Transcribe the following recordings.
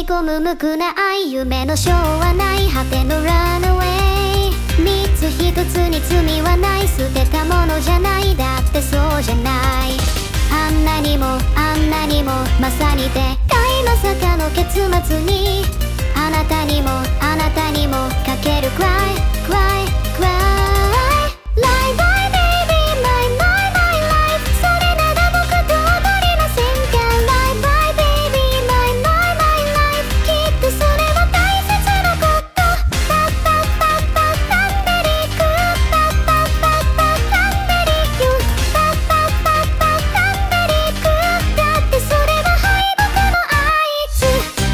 込む無垢な愛、夢のショーはない果てのランウェイ、三つ一つに罪はない、捨てたものじゃない、だってそうじゃない。あんなにもあんなにもまさにでかいまさかの結末に、あなたにもあなたにもかける Cry Cry Cry Lie Bye Baby My My My Life それなら僕と踊りませんか？ Lie Bye Baby My My My Life きっとそれは大切なこと。パッパッパッパッタンベリークパッパッパッパッタンベリーキュパッパッパッパッタンベリークだってそれは敗北の合図。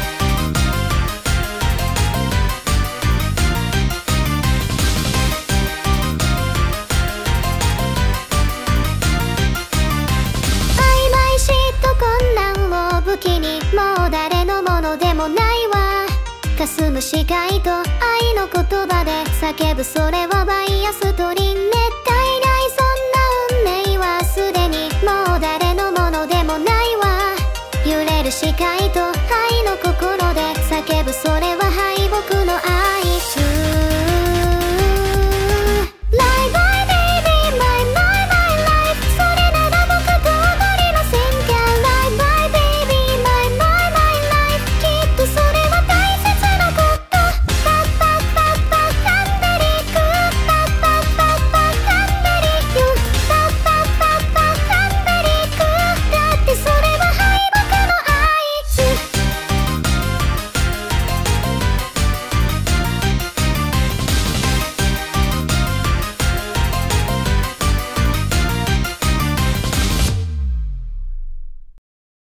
武器にもう誰のものでもないわ。霞む視界と愛の言葉で叫ぶそれはバイアス取り